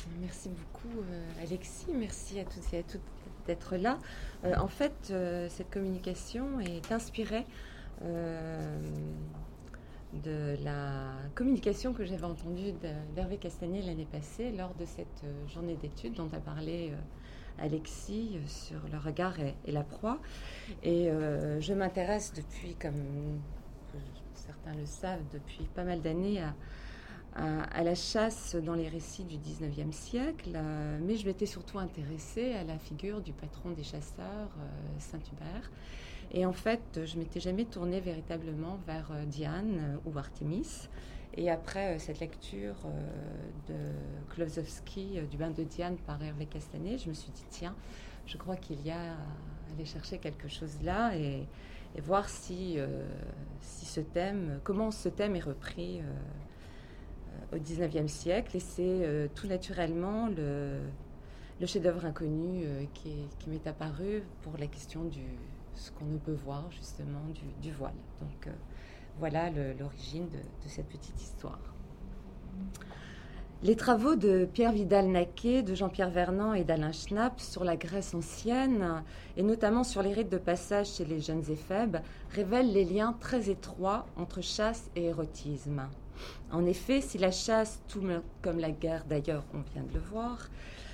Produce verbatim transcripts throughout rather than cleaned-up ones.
Merci beaucoup, euh, Alexis. Merci à toutes et à toutes d'être là. Euh, en fait, euh, cette communication est inspirée euh, de la communication que j'avais entendue d'Hervé Castagnet l'année passée lors de cette euh, journée d'études dont a parlé euh, Alexis euh, sur le regard et, et la proie. Et euh, je m'intéresse depuis, comme certains le savent, depuis pas mal d'années à à la chasse dans les récits du dix-neuvième siècle, euh, mais je m'étais surtout intéressée à la figure du patron des chasseurs, euh, Saint-Hubert. Et en fait, je ne m'étais jamais tournée véritablement vers euh, Diane euh, ou Artémis. Et après euh, cette lecture euh, de Klosowski, euh, du bain de Diane par Hervé Castagnet, je me suis dit, tiens, je crois qu'il y a à aller chercher quelque chose là et, et voir si, euh, si ce thème, comment ce thème est repris euh, au dix-neuvième siècle, et c'est euh, tout naturellement le, le chef-d'œuvre inconnu euh, qui, qui m'est apparu pour la question du ce qu'on ne peut voir justement du, du voile. Donc euh, voilà le, l'origine de, de cette petite histoire. Les travaux de Pierre Vidal-Naquet, de Jean-Pierre Vernant et d'Alain Schnapp sur la Grèce ancienne, et notamment sur les rites de passage chez les jeunes éphèbes, révèlent les liens très étroits entre chasse et érotisme. En effet, si la chasse, tout comme la guerre d'ailleurs, on vient de le voir,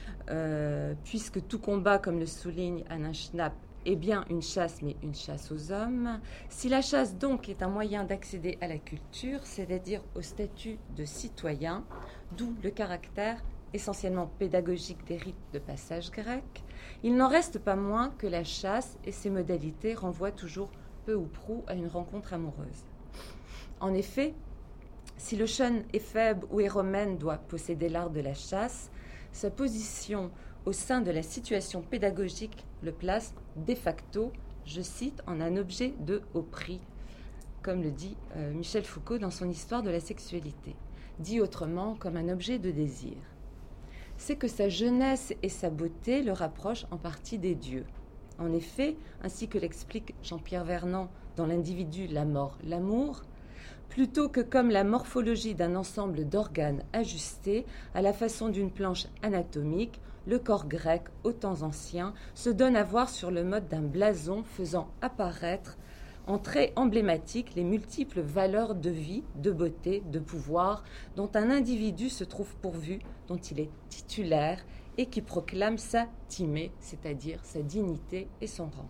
euh, puisque tout combat, comme le souligne Alain Schnapp, est bien une chasse, mais une chasse aux hommes, si la chasse donc est un moyen d'accéder à la culture, c'est-à-dire au statut de citoyen, d'où le caractère essentiellement pédagogique des rites de passage grecs, il n'en reste pas moins que la chasse et ses modalités renvoient toujours peu ou prou à une rencontre amoureuse. En effet, si le jeune éphèbe ou éromène doit posséder l'art de la chasse, sa position au sein de la situation pédagogique le place de facto, je cite, en un objet de haut prix, comme le dit euh, Michel Foucault dans son Histoire de la sexualité, dit autrement comme un objet de désir. C'est que sa jeunesse et sa beauté le rapprochent en partie des dieux. En effet, ainsi que l'explique Jean-Pierre Vernant dans L'individu, la mort, l'amour, plutôt que comme la morphologie d'un ensemble d'organes ajustés à la façon d'une planche anatomique, le corps grec, aux temps anciens, se donne à voir sur le mode d'un blason faisant apparaître en traits emblématiques les multiples valeurs de vie, de beauté, de pouvoir dont un individu se trouve pourvu, dont il est titulaire et qui proclame sa timée, c'est-à-dire sa dignité et son rang.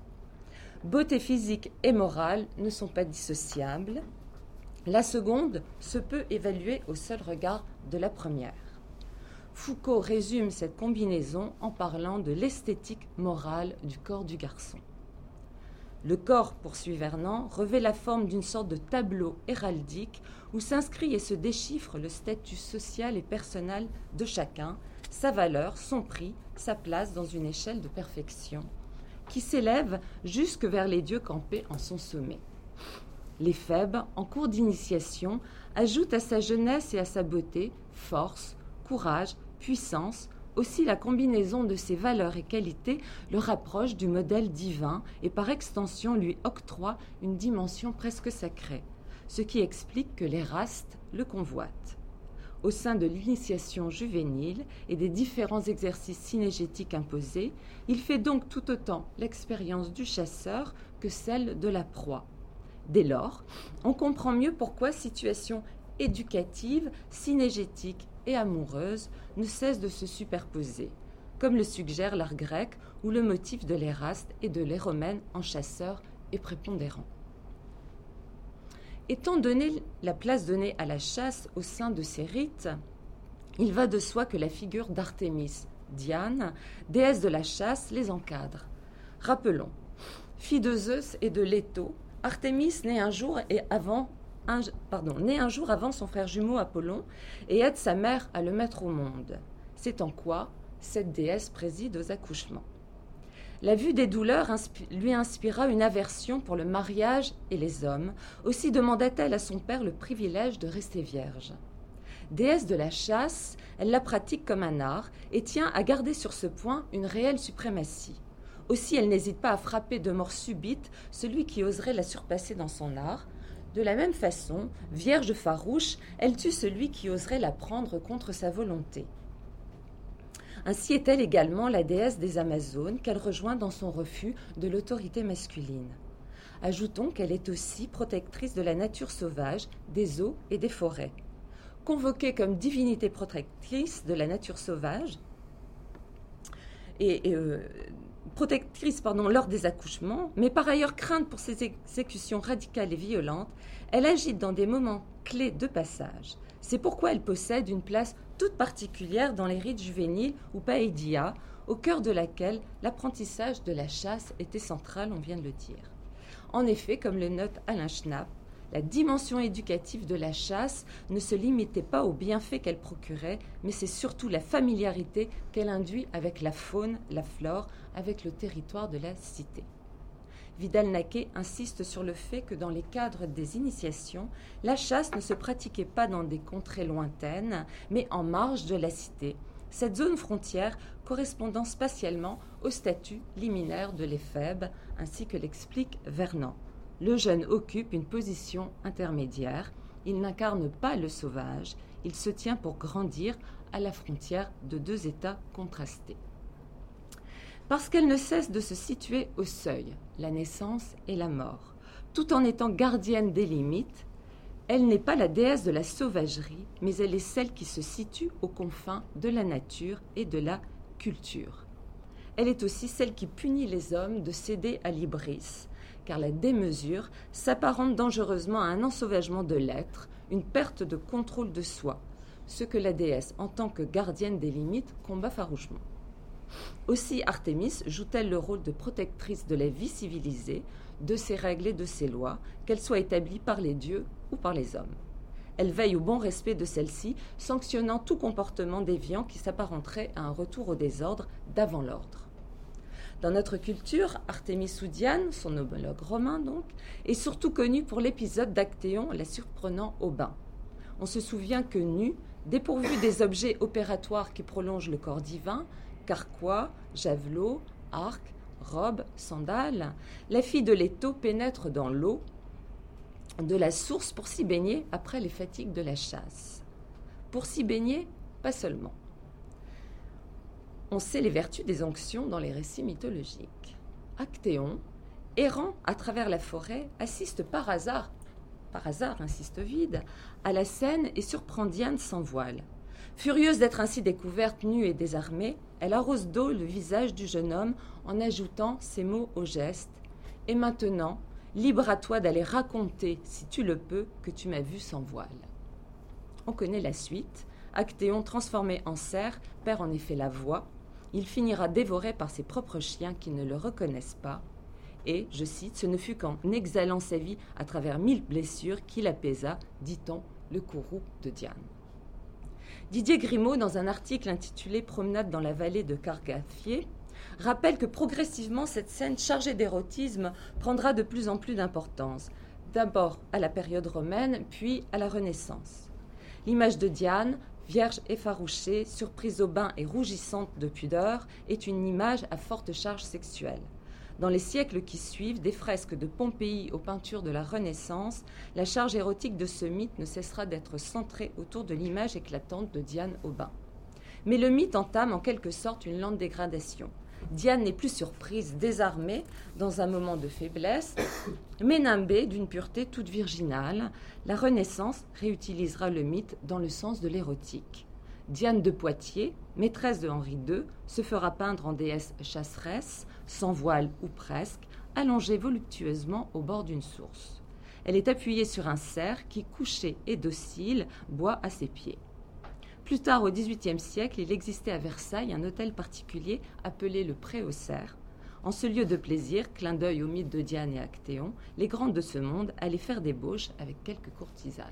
Beauté physique et morale ne sont pas dissociables. La seconde se peut évaluer au seul regard de la première. Foucault résume cette combinaison en parlant de l'esthétique morale du corps du garçon. Le corps, poursuit Vernant, revêt la forme d'une sorte de tableau héraldique où s'inscrit et se déchiffre le statut social et personnel de chacun, sa valeur, son prix, sa place dans une échelle de perfection, qui s'élève jusque vers les dieux campés en son sommet. L'éphèbe, en cours d'initiation, ajoute à sa jeunesse et à sa beauté force, courage, puissance. Aussi la combinaison de ces valeurs et qualités le rapproche du modèle divin et par extension lui octroie une dimension presque sacrée, ce qui explique que l'Éraste le convoite. Au sein de l'initiation juvénile et des différents exercices synégétiques imposés, il fait donc tout autant l'expérience du chasseur que celle de la proie. Dès lors, on comprend mieux pourquoi situation éducative, synégétique et amoureuse ne cesse de se superposer, comme le suggère l'art grec où le motif de l'Éraste et de l'Éromène en chasseur est prépondérant. Étant donné la place donnée à la chasse au sein de ces rites, il va de soi que la figure d'Artémis, Diane, déesse de la chasse, les encadre. Rappelons, fille de Zeus et de Léto, Artémis naît un jour et avant Un, pardon, né un jour avant son frère jumeau Apollon et aide sa mère à le mettre au monde. C'est en quoi cette déesse préside aux accouchements. La vue des douleurs inspi- lui inspira une aversion pour le mariage et les hommes. Aussi demanda-t-elle à son père le privilège de rester vierge. Déesse de la chasse, elle la pratique comme un art et tient à garder sur ce point une réelle suprématie. Aussi, elle n'hésite pas à frapper de mort subite celui qui oserait la surpasser dans son art. De la même façon, vierge farouche, elle tue celui qui oserait la prendre contre sa volonté. Ainsi est-elle également la déesse des Amazones qu'elle rejoint dans son refus de l'autorité masculine. Ajoutons qu'elle est aussi protectrice de la nature sauvage, des eaux et des forêts. Convoquée comme divinité protectrice de la nature sauvage, et, et euh, protectrice pardon, lors des accouchements, mais par ailleurs crainte pour ses exécutions radicales et violentes, elle agit dans des moments clés de passage. C'est pourquoi elle possède une place toute particulière dans les rites juvéniles ou païdia, au cœur de laquelle l'apprentissage de la chasse était central, on vient de le dire. En effet, comme le note Alain Schnapp, la dimension éducative de la chasse ne se limitait pas aux bienfaits qu'elle procurait, mais c'est surtout la familiarité qu'elle induit avec la faune, la flore, avec le territoire de la cité. Vidal-Naquet insiste sur le fait que dans les cadres des initiations, la chasse ne se pratiquait pas dans des contrées lointaines, mais en marge de la cité, cette zone frontière correspondant spatialement au statut liminaire de l'éphèbe, ainsi que l'explique Vernant. Le jeune occupe une position intermédiaire, il n'incarne pas le sauvage, il se tient pour grandir à la frontière de deux états contrastés. Parce qu'elle ne cesse de se situer au seuil, la naissance et la mort, tout en étant gardienne des limites, elle n'est pas la déesse de la sauvagerie, mais elle est celle qui se situe aux confins de la nature et de la culture. Elle est aussi celle qui punit les hommes de céder à l'hybris, car la démesure s'apparente dangereusement à un ensauvagement de l'être, une perte de contrôle de soi, ce que la déesse, en tant que gardienne des limites, combat farouchement. Aussi Artémis joue-t-elle le rôle de protectrice de la vie civilisée, de ses règles et de ses lois, qu'elles soient établies par les dieux ou par les hommes. Elle veille au bon respect de celles-ci, sanctionnant tout comportement déviant qui s'apparenterait à un retour au désordre d'avant l'ordre. Dans notre culture, Artémis ou Diane, son homologue romain donc, est surtout connue pour l'épisode d'Actéon la surprenant au bain. On se souvient que nue, dépourvue des objets opératoires qui prolongent le corps divin, carquois, javelot, arc, robe, sandales, la fille de Leto pénètre dans l'eau de la source pour s'y baigner après les fatigues de la chasse. Pour s'y baigner, pas seulement. On sait les vertus des onctions dans les récits mythologiques. Actéon, errant à travers la forêt, assiste par hasard, par hasard, insiste Ovide, à la scène et surprend Diane sans voile. Furieuse d'être ainsi découverte nue et désarmée, elle arrose d'eau le visage du jeune homme en ajoutant ces mots au geste. « Et maintenant, libre à toi d'aller raconter, si tu le peux, que tu m'as vu sans voile. » On connaît la suite. Actéon, transformé en cerf, perd en effet la voix. Il finira dévoré par ses propres chiens qui ne le reconnaissent pas. Et, je cite, « ce ne fut qu'en exhalant sa vie à travers mille blessures qu'il apaisa, dit-on, le courroux de Diane. » Didier Grimaud, dans un article intitulé « Promenade dans la vallée de Cargaffier », rappelle que progressivement cette scène chargée d'érotisme prendra de plus en plus d'importance, d'abord à la période romaine, puis à la Renaissance. L'image de Diane, vierge effarouchée, surprise au bain et rougissante de pudeur, est une image à forte charge sexuelle. Dans les siècles qui suivent, des fresques de Pompéi aux peintures de la Renaissance, la charge érotique de ce mythe ne cessera d'être centrée autour de l'image éclatante de Diane au bain. Mais le mythe entame en quelque sorte une lente dégradation. Diane n'est plus surprise, désarmée, dans un moment de faiblesse, mais nimbée d'une pureté toute virginale. La Renaissance réutilisera le mythe dans le sens de l'érotique. Diane de Poitiers, maîtresse de Henri deux, se fera peindre en déesse chasseresse, sans voile ou presque, allongée voluptueusement au bord d'une source. Elle est appuyée sur un cerf qui, couché et docile, boit à ses pieds. Plus tard, au dix-huitième siècle, il existait à Versailles un hôtel particulier appelé le Pré aux Cerfs. En ce lieu de plaisir, clin d'œil au mythe de Diane et Actéon, les grandes de ce monde allaient faire débauche avec quelques courtisanes.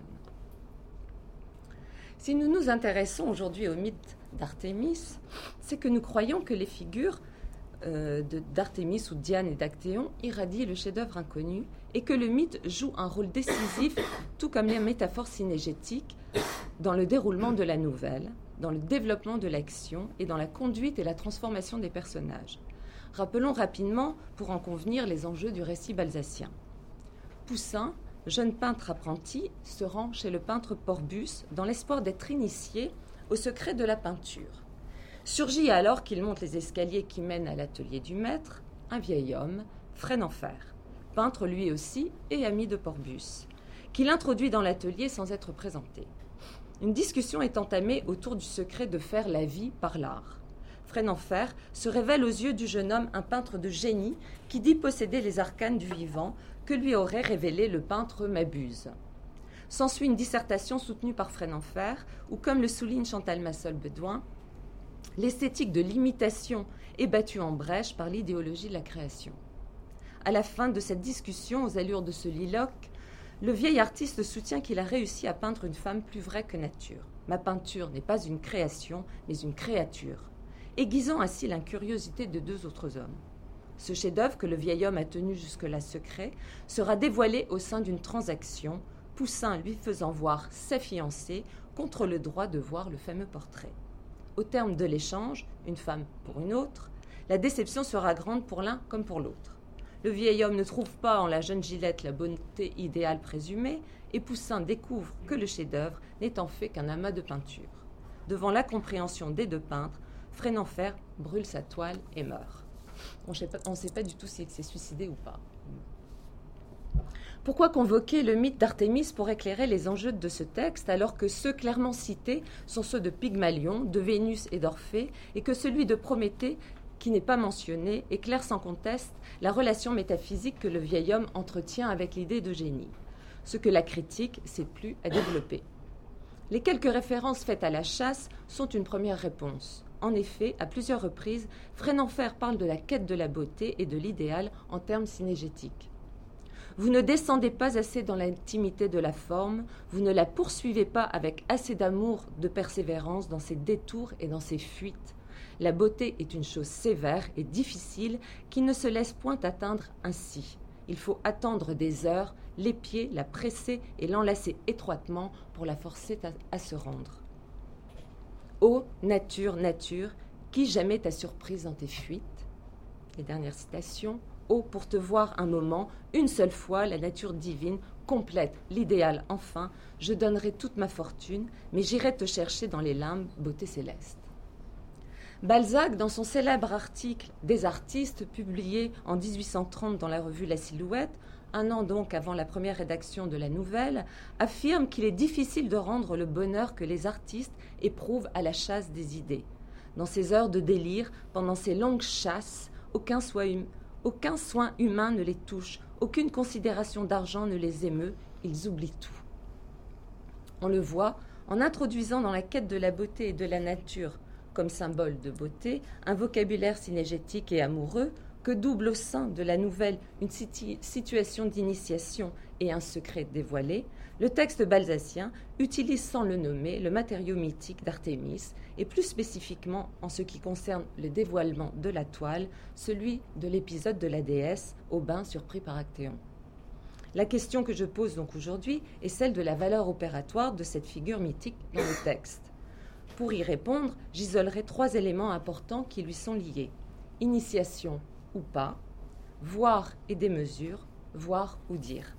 Si nous nous intéressons aujourd'hui au mythe d'Artémis, c'est que nous croyons que les figures euh, de, d'Artémis ou de Diane et d'Actéon irradient le chef-d'œuvre inconnu et que le mythe joue un rôle décisif, tout comme les métaphores synégétiques, dans le déroulement de la nouvelle, dans le développement de l'action et dans la conduite et la transformation des personnages. Rappelons rapidement, pour en convenir, les enjeux du récit balzacien. Poussin, jeune peintre apprenti, se rend chez le peintre Porbus dans l'espoir d'être initié au secret de la peinture. Surgit alors qu'il monte les escaliers qui mènent à l'atelier du maître, un vieil homme, Frêne-en-Fer, peintre lui aussi et ami de Porbus, qui l'introduit dans l'atelier sans être présenté. Une discussion est entamée autour du secret de faire la vie par l'art. Frêne-en-Fer se révèle aux yeux du jeune homme un peintre de génie qui dit posséder les arcanes du vivant que lui aurait révélé le peintre Mabuse. S'ensuit une dissertation soutenue par Frêne-en-Fer où, comme le souligne Chantal Massol-Bedoin, l'esthétique de l'imitation est battue en brèche par l'idéologie de la création. À la fin de cette discussion, aux allures de soliloque, le vieil artiste soutient qu'il a réussi à peindre une femme plus vraie que nature. Ma peinture n'est pas une création, mais une créature, aiguisant ainsi l'incuriosité de deux autres hommes. Ce chef-d'œuvre que le vieil homme a tenu jusque-là secret sera dévoilé au sein d'une transaction, Poussin lui faisant voir sa fiancée contre le droit de voir le fameux portrait. Au terme de l'échange, une femme pour une autre, la déception sera grande pour l'un comme pour l'autre. Le vieil homme ne trouve pas en la jeune Gillette la bonté idéale présumée, et Poussin découvre que le chef-d'œuvre n'est en fait qu'un amas de peinture. Devant l'incompréhension des deux peintres, Frêne-en-Fer brûle sa toile et meurt. On ne sait pas du tout s'il s'est suicidé ou pas. Pourquoi convoquer le mythe d'Artémis pour éclairer les enjeux de ce texte, alors que ceux clairement cités sont ceux de Pygmalion, de Vénus et d'Orphée, et que celui de Prométhée, qui n'est pas mentionné, éclaire sans conteste la relation métaphysique que le vieil homme entretient avec l'idée de génie, ce que la critique sait plus à développer. Les quelques références faites à la chasse sont une première réponse. En effet, à plusieurs reprises, Frêne-en-Fer parle de la quête de la beauté et de l'idéal en termes synégétiques. Vous ne descendez pas assez dans l'intimité de la forme, vous ne la poursuivez pas avec assez d'amour, de persévérance dans ses détours et dans ses fuites. La beauté est une chose sévère et difficile qui ne se laisse point atteindre ainsi. Il faut attendre des heures, l'épier, la presser et l'enlacer étroitement pour la forcer à, à se rendre. Ô nature, nature, qui jamais t'a surprise dans tes fuites? Les dernières citations. Ô pour te voir un moment, une seule fois, la nature divine, complète, l'idéal enfin, je donnerai toute ma fortune, mais j'irai te chercher dans les limbes, beauté céleste. Balzac, dans son célèbre article « Des artistes » publié en dix-huit cent trente dans la revue La Silhouette, un an donc avant la première rédaction de la nouvelle, affirme qu'il est difficile de rendre le bonheur que les artistes éprouvent à la chasse des idées. Dans ces heures de délire, pendant ces longues chasses, aucun soin, hum, aucun soin humain ne les touche, aucune considération d'argent ne les émeut, ils oublient tout. On le voit en introduisant dans la quête de la beauté et de la nature, comme symbole de beauté, un vocabulaire synégétique et amoureux que double au sein de la nouvelle une situation d'initiation et un secret dévoilé, le texte balzacien utilise sans le nommer le matériau mythique d'Artémis et plus spécifiquement en ce qui concerne le dévoilement de la toile, celui de l'épisode de la déesse au bain surpris par Actéon. La question que je pose donc aujourd'hui est celle de la valeur opératoire de cette figure mythique dans le texte. Pour y répondre, j'isolerai trois éléments importants qui lui sont liés. Initiation ou pas, voir et démesure, voir ou dire.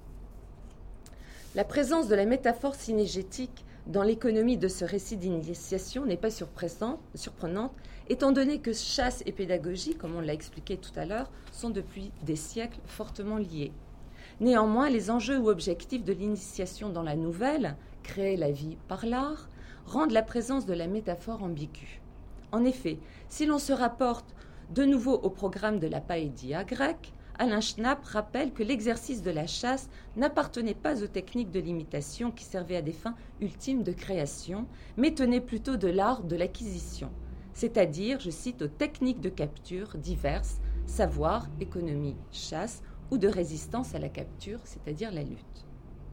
La présence de la métaphore synégétique dans l'économie de ce récit d'initiation n'est pas surprenante, étant donné que chasse et pédagogie, comme on l'a expliqué tout à l'heure, sont depuis des siècles fortement liés. Néanmoins, les enjeux ou objectifs de l'initiation dans la nouvelle, créer la vie par l'art, rendent la présence de la métaphore ambiguë. En effet, si l'on se rapporte de nouveau au programme de la païdia grecque, Alain Schnapp rappelle que l'exercice de la chasse n'appartenait pas aux techniques de l'imitation qui servaient à des fins ultimes de création, mais tenait plutôt de l'art de l'acquisition, c'est-à-dire, je cite, aux techniques de capture diverses, savoir, économie, chasse, ou de résistance à la capture, c'est-à-dire la lutte.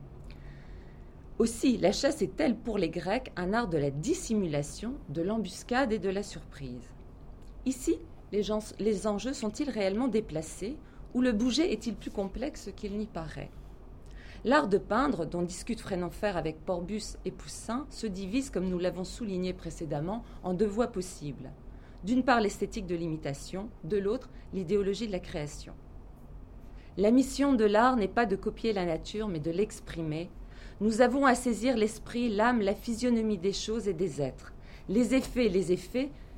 Aussi, la chasse est-elle pour les Grecs un art de la dissimulation, de l'embuscade et de la surprise. Ici, les, gens, les enjeux sont-ils réellement déplacés ou le bouger est-il plus complexe qu'il n'y paraît? L'art de peindre, dont discute Frêne-en-Fer avec Porbus et Poussin, se divise, comme nous l'avons souligné précédemment, en deux voies possibles. D'une part, l'esthétique de l'imitation, de l'autre, l'idéologie de la création. La mission de l'art n'est pas de copier la nature, mais de l'exprimer. Nous avons à saisir l'esprit, l'âme, la physionomie des choses et des êtres. Les effets, les effets,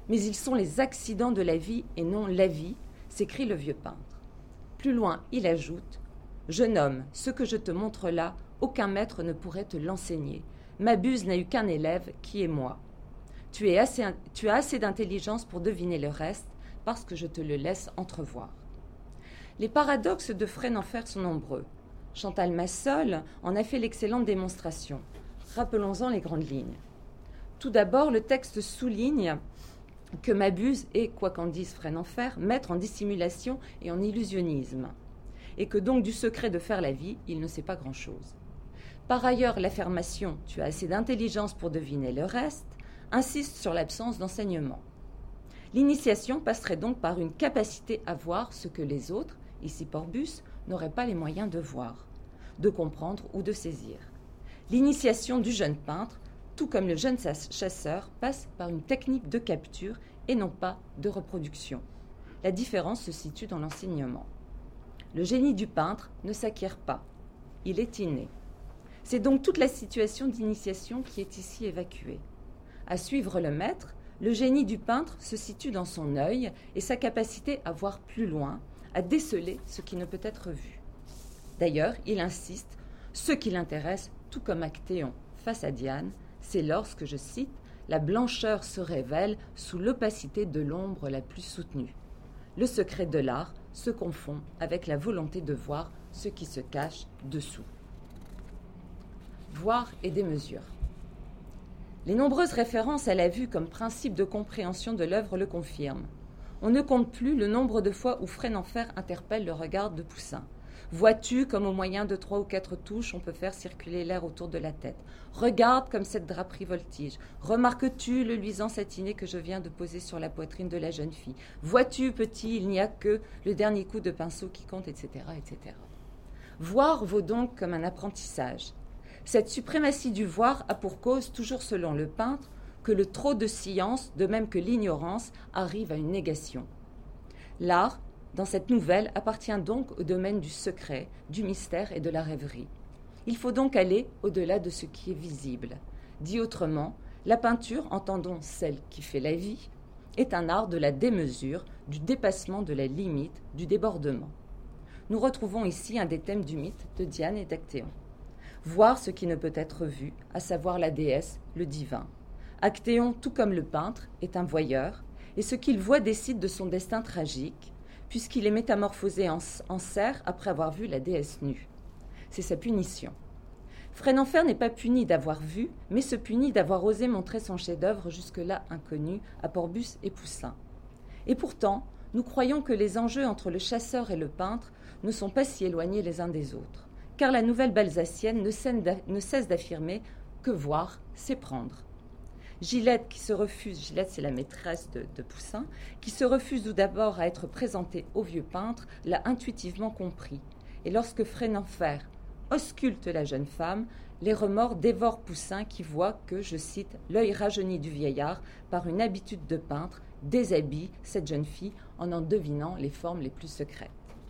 mais ils sont les accidents de la vie et non la vie, s'écrie le vieux peintre. Plus loin, il ajoute « Jeune homme, ce que je te montre là, aucun maître ne pourrait te l'enseigner. Ma buse n'a eu qu'un élève, qui est moi. Tu, es assez, tu as assez d'intelligence pour deviner le reste, parce que je te le laisse entrevoir. » Les paradoxes de Frêne-Enfer sont nombreux. Chantal Massol en a fait l'excellente démonstration. Rappelons-en les grandes lignes. Tout d'abord, le texte souligne que Mabuse est, quoi qu'en dise Frêne-Enfer, maître en dissimulation et en illusionnisme, et que donc du secret de faire la vie, il ne sait pas grand-chose. Par ailleurs, l'affirmation « tu as assez d'intelligence pour deviner le reste » insiste sur l'absence d'enseignement. L'initiation passerait donc par une capacité à voir ce que les autres, ici Porbus, n'auraient pas les moyens de voir, de comprendre ou de saisir. L'initiation du jeune peintre, tout comme le jeune chasseur, passe par une technique de capture et non pas de reproduction. La différence se situe dans l'enseignement. Le génie du peintre ne s'acquiert pas, il est inné. C'est donc toute la situation d'initiation qui est ici évacuée. À suivre le maître, le génie du peintre se situe dans son œil et sa capacité à voir plus loin, à déceler ce qui ne peut être vu. D'ailleurs, il insiste, ce qui l'intéresse, tout comme Actéon face à Diane, c'est lorsque, je cite, « la blancheur se révèle sous l'opacité de l'ombre la plus soutenue. Le secret de l'art se confond avec la volonté de voir ce qui se cache dessous. » Voir et démesure. Les nombreuses références à la vue comme principe de compréhension de l'œuvre le confirment. On ne compte plus le nombre de fois où Frêne-Enfer interpelle le regard de Poussin. Vois-tu comme au moyen de trois ou quatre touches, on peut faire circuler l'air autour de la tête. Regarde comme cette draperie voltige. Remarques-tu le luisant satiné que je viens de poser sur la poitrine de la jeune fille. Vois-tu, petit, il n'y a que le dernier coup de pinceau qui compte, et cetera, et cetera. Voir vaut donc comme un apprentissage. Cette suprématie du voir a pour cause, toujours selon le peintre, que le trop de science, de même que l'ignorance, arrive à une négation. L'art, dans cette nouvelle, appartient donc au domaine du secret, du mystère et de la rêverie. Il faut donc aller au-delà de ce qui est visible. Dit autrement, la peinture, entendons celle qui fait la vie, est un art de la démesure, du dépassement de la limite, du débordement. Nous retrouvons ici un des thèmes du mythe de Diane et d'Actéon. Voir ce qui ne peut être vu, à savoir la déesse, le divin. Actéon, tout comme le peintre, est un voyeur, et ce qu'il voit décide de son destin tragique, puisqu'il est métamorphosé en, en cerf après avoir vu la déesse nue. C'est sa punition. Frêne-Enfer n'est pas puni d'avoir vu, mais se punit d'avoir osé montrer son chef-d'œuvre jusque-là inconnu à Porbus et Poussin. Et pourtant, nous croyons que les enjeux entre le chasseur et le peintre ne sont pas si éloignés les uns des autres, car la nouvelle balsacienne ne cesse d'affirmer que voir, c'est prendre. Gillette, qui se refuse, Gillette c'est la maîtresse de, de Poussin, qui se refuse tout d'abord à être présentée au vieux peintre, l'a intuitivement compris. Et lorsque Frêne-Enfer ausculte la jeune femme, les remords dévorent Poussin qui voit que, je cite, « l'œil rajeuni du vieillard, par une habitude de peintre, déshabille cette jeune fille en en devinant les formes les plus secrètes. »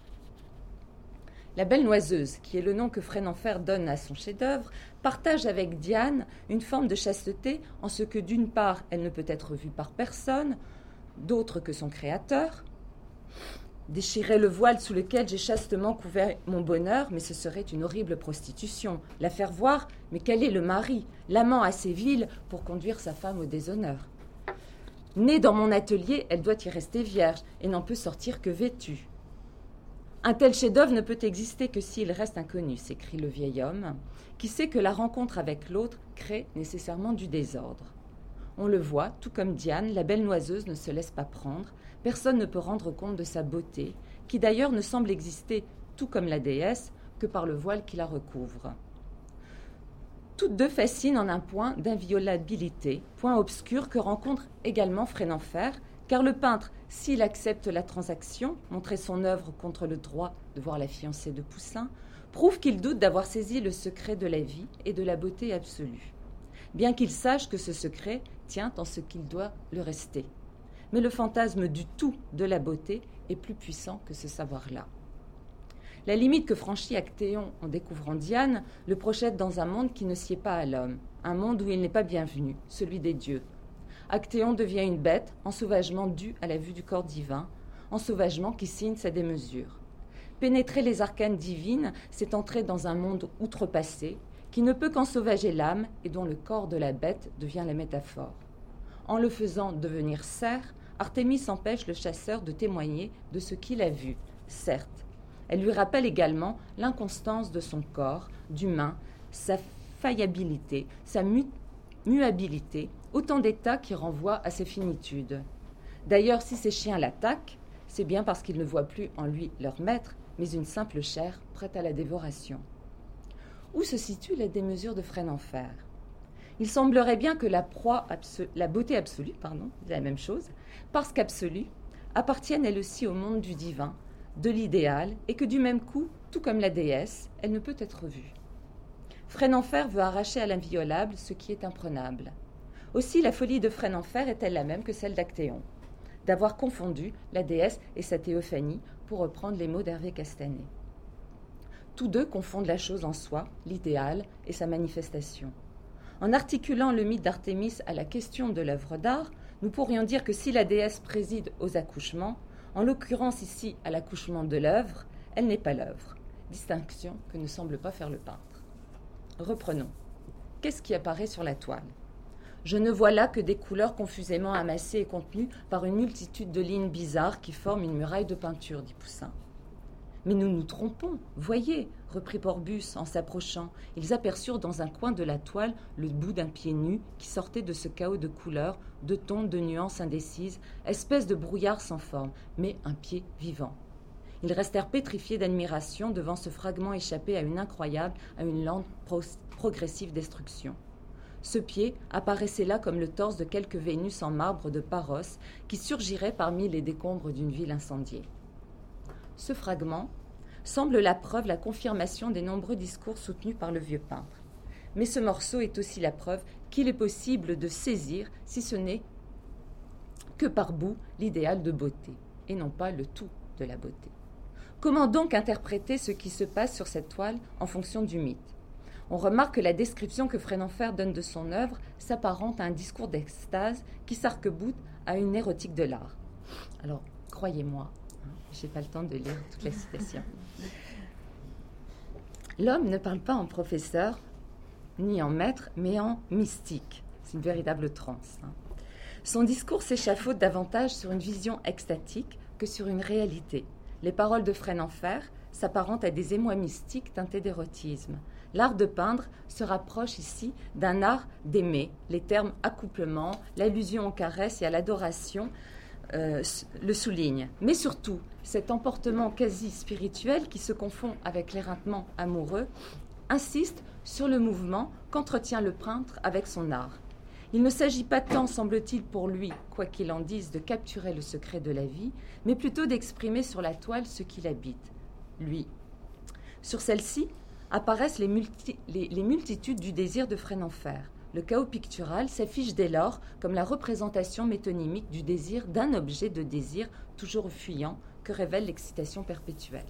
La Belle Noiseuse, qui est le nom que Frêne-Enfer donne à son chef-d'œuvre, partage avec Diane une forme de chasteté en ce que, d'une part, elle ne peut être vue par personne, d'autre que son créateur. Déchirer le voile sous lequel j'ai chastement couvert mon bonheur, mais ce serait une horrible prostitution. La faire voir, mais quel est le mari, l'amant assez vil pour conduire sa femme au déshonneur. Née dans mon atelier, elle doit y rester vierge et n'en peut sortir que vêtue. Un tel chef-d'œuvre ne peut exister que s'il reste inconnu, s'écrie le vieil homme, qui sait que la rencontre avec l'autre crée nécessairement du désordre. On le voit, tout comme Diane, la Belle Noiseuse ne se laisse pas prendre, personne ne peut rendre compte de sa beauté, qui d'ailleurs ne semble exister, tout comme la déesse, que par le voile qui la recouvre. Toutes deux fascinent en un point d'inviolabilité, point obscur que rencontre également Frêne-Enfer, car le peintre, s'il accepte la transaction, montrer son œuvre contre le droit de voir la fiancée de Poussin, prouve qu'il doute d'avoir saisi le secret de la vie et de la beauté absolue, bien qu'il sache que ce secret tient en ce qu'il doit le rester. Mais le fantasme du tout de la beauté est plus puissant que ce savoir-là. La limite que franchit Actéon en découvrant Diane le projette dans un monde qui ne sied pas à l'homme, un monde où il n'est pas bienvenu, celui des dieux. Actéon devient une bête, ensauvagement dû à la vue du corps divin, ensauvagement qui signe sa démesure. Pénétrer les arcanes divines, c'est entrer dans un monde outrepassé, qui ne peut qu'ensauvager l'âme et dont le corps de la bête devient la métaphore. En le faisant devenir cerf, Artémis empêche le chasseur de témoigner de ce qu'il a vu, certes. Elle lui rappelle également l'inconstance de son corps, d'humain, sa faillibilité, sa mu- muabilité, autant d'états qui renvoient à ses finitudes. D'ailleurs, si ces chiens l'attaquent, c'est bien parce qu'ils ne voient plus en lui leur maître, mais une simple chair prête à la dévoration. Où se situe la démesure de Frêne-en-Fer ? Il semblerait bien que la, proie abso- la beauté absolue, pardon, c'est la même chose, parce qu'absolue, appartienne elle aussi au monde du divin, de l'idéal, et que du même coup, tout comme la déesse, elle ne peut être vue. Frêne-en-Fer veut arracher à l'inviolable ce qui est imprenable. Aussi, la folie de Frêne-en-Fer est-elle la même que celle d'Actéon, d'avoir confondu la déesse et sa théophanie, pour reprendre les mots d'Hervé Castanet. Tous deux confondent la chose en soi, l'idéal et sa manifestation. En articulant le mythe d'Artémis à la question de l'œuvre d'art, nous pourrions dire que si la déesse préside aux accouchements, en l'occurrence ici à l'accouchement de l'œuvre, elle n'est pas l'œuvre, distinction que ne semble pas faire le peintre. Reprenons. Qu'est-ce qui apparaît sur la toile ? Je ne vois là que des couleurs confusément amassées et contenues par une multitude de lignes bizarres qui forment une muraille de peinture, dit Poussin. Mais nous nous trompons, voyez, reprit Porbus en s'approchant. Ils aperçurent dans un coin de la toile le bout d'un pied nu qui sortait de ce chaos de couleurs, de tons, de nuances indécises, espèce de brouillard sans forme, mais un pied vivant. Ils restèrent pétrifiés d'admiration devant ce fragment échappé à une incroyable, à une lente pro- progressive destruction. Ce pied apparaissait là comme le torse de quelque Vénus en marbre de Paros qui surgirait parmi les décombres d'une ville incendiée. Ce fragment semble la preuve, la confirmation des nombreux discours soutenus par le vieux peintre. Mais ce morceau est aussi la preuve qu'il est possible de saisir, si ce n'est que par bout, l'idéal de beauté, et non pas le tout de la beauté. Comment donc interpréter ce qui se passe sur cette toile en fonction du mythe ? On remarque que la description que Frêne-en-Fer donne de son œuvre s'apparente à un discours d'extase qui s'arc-boute à une érotique de l'art. Alors, croyez-moi, je n'ai pas le temps de lire toute la citation. L'homme ne parle pas en professeur, ni en maître, mais en mystique. C'est une véritable transe. Hein. Son discours s'échafaude davantage sur une vision extatique que sur une réalité. Les paroles de Frêne-en-Fer s'apparentent à des émois mystiques teintés d'érotisme. L'art de peindre se rapproche ici d'un art d'aimer. Les termes accouplement, l'allusion aux caresses et à l'adoration euh, le soulignent. Mais surtout, cet emportement quasi spirituel qui se confond avec l'éreintement amoureux insiste sur le mouvement qu'entretient le peintre avec son art. Il ne s'agit pas tant, semble-t-il, pour lui, quoi qu'il en dise, de capturer le secret de la vie, mais plutôt d'exprimer sur la toile ce qu'il habite, lui. Sur celle-ci apparaissent les, multi- les, les multitudes du désir de Frêne-en-Fer. Le chaos pictural s'affiche dès lors comme la représentation métonymique du désir d'un objet de désir toujours fuyant que révèle l'excitation perpétuelle.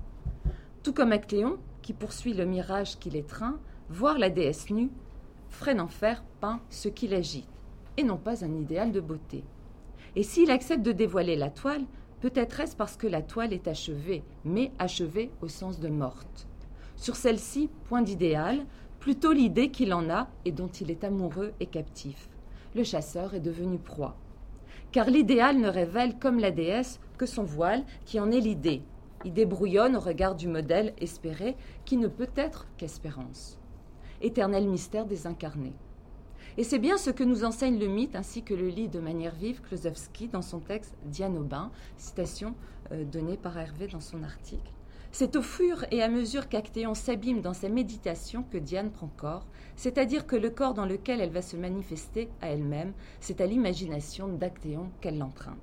Tout comme Actéon, qui poursuit le mirage qui l'étreint, voir la déesse nue, Frêne-en-Fer peint ce qui l'agite, et non pas un idéal de beauté. Et s'il accepte de dévoiler la toile, peut-être est-ce parce que la toile est achevée, mais achevée au sens de morte. Sur celle-ci, point d'idéal, plutôt l'idée qu'il en a et dont il est amoureux et captif. Le chasseur est devenu proie. Car l'idéal ne révèle, comme la déesse, que son voile qui en est l'idée. Idée brouillonne au regard du modèle espéré qui ne peut être qu'espérance. Éternel mystère désincarné. Et c'est bien ce que nous enseigne le mythe ainsi que le lit de manière vive Klosowski dans son texte Diane au bain, citation euh, donnée par Hervé dans son article. C'est au fur et à mesure qu'Actéon s'abîme dans sa méditation que Diane prend corps, c'est-à-dire que le corps dans lequel elle va se manifester à elle-même, c'est à l'imagination d'Actéon qu'elle l'emprunte.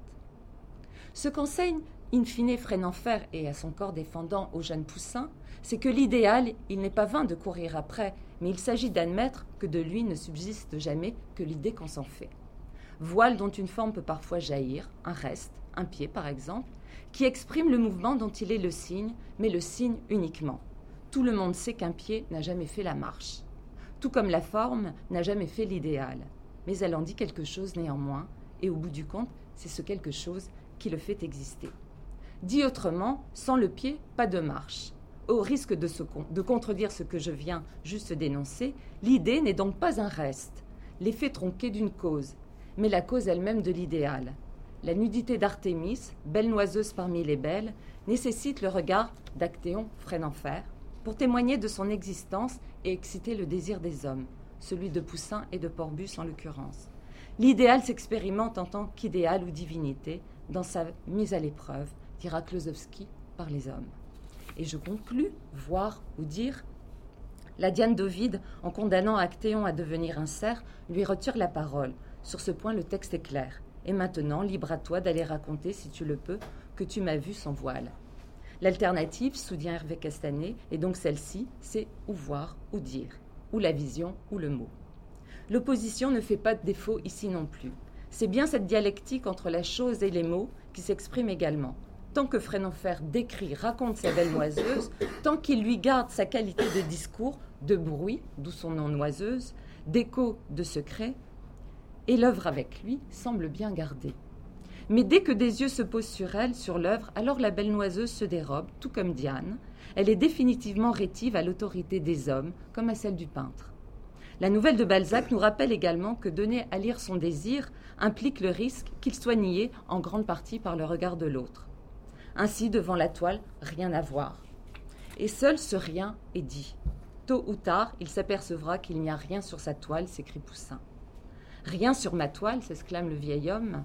Ce qu'enseigne in fine Frêne-en-Fer et à son corps défendant au jeune Poussin, c'est que l'idéal, il n'est pas vain de courir après, mais il s'agit d'admettre que de lui ne subsiste jamais que l'idée qu'on s'en fait. Voile dont une forme peut parfois jaillir, un reste, un pied par exemple, qui exprime le mouvement dont il est le signe, mais le signe uniquement. Tout le monde sait qu'un pied n'a jamais fait la marche, tout comme la forme n'a jamais fait l'idéal. mais elle en dit quelque chose néanmoins, et au bout du compte, c'est ce quelque chose qui le fait exister. Dit autrement, sans le pied, pas de marche. Au risque de, se, de contredire ce que je viens juste d'énoncer, l'idée n'est donc pas un reste, l'effet tronqué d'une cause, mais la cause elle-même de l'idéal. La nudité d'Artémis, belle noiseuse parmi les belles, nécessite le regard d'Actéon Phrénenfer pour témoigner de son existence et exciter le désir des hommes, celui de Poussin et de Porbus en l'occurrence. L'idéal s'expérimente en tant qu'idéal ou divinité dans sa mise à l'épreuve, dira Klosowski, par les hommes. Et je conclus, voir ou dire, la Diane d'Ovide, en condamnant Actéon à devenir un cerf, lui retire la parole. Sur ce point, le texte est clair. Et maintenant, libre à toi d'aller raconter, si tu le peux, que tu m'as vu sans voile. L'alternative, soutient Hervé Castanet, et donc celle-ci, c'est ou voir ou dire, ou la vision ou le mot. L'opposition ne fait pas de défaut ici non plus. C'est bien cette dialectique entre la chose et les mots qui s'exprime également. Tant que Phrénenfer décrit, raconte sa belle noiseuse, tant qu'il lui garde sa qualité de discours, de bruit, d'où son nom noiseuse, d'écho, de secret, et l'œuvre avec lui semble bien gardée. Mais dès que des yeux se posent sur elle, sur l'œuvre, alors la belle noiseuse se dérobe, tout comme Diane. Elle est définitivement rétive à l'autorité des hommes, comme à celle du peintre. La nouvelle de Balzac nous rappelle également que donner à lire son désir implique le risque qu'il soit nié en grande partie par le regard de l'autre. Ainsi, devant la toile, rien à voir. Et seul ce rien est dit. Tôt ou tard, il s'apercevra qu'il n'y a rien sur sa toile, s'écrie Poussin. Rien sur ma toile, s'exclame le vieil homme,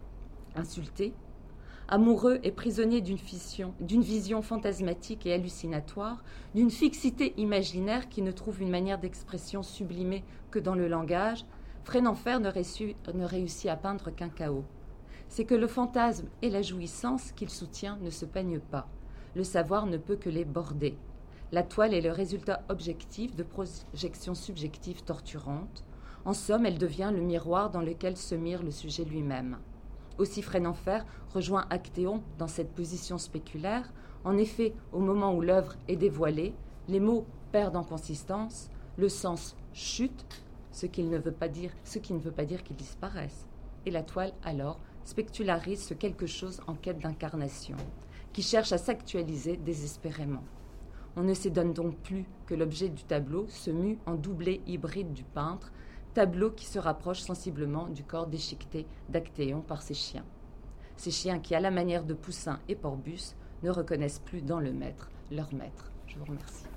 insulté. Amoureux et prisonnier d'une vision, d'une vision fantasmatique et hallucinatoire, d'une fixité imaginaire qui ne trouve une manière d'expression sublimée que dans le langage, Phrénenfer ne réussit, ne réussit à peindre qu'un chaos. C'est que le fantasme et la jouissance qu'il soutient ne se peignent pas. Le savoir ne peut que les border. La toile est le résultat objectif de projections subjectives torturantes. En somme, elle devient le miroir dans lequel se mire le sujet lui-même. Aussi Phrénenfer rejoint Actéon dans cette position spéculaire. En effet, au moment où l'œuvre est dévoilée, les mots perdent en consistance, le sens chute, ce, qu'il ne veut pas dire, ce qui ne veut pas dire qu'ils disparaissent. Et la toile, alors, spectularise ce quelque chose en quête d'incarnation, qui cherche à s'actualiser désespérément. On ne s'étonne donc plus que l'objet du tableau se mue en doublé hybride du peintre, tableau qui se rapproche sensiblement du corps déchiqueté d'Actéon par ses chiens. Ces chiens qui, à la manière de Poussin et Porbus, ne reconnaissent plus dans le maître leur maître. Je vous remercie.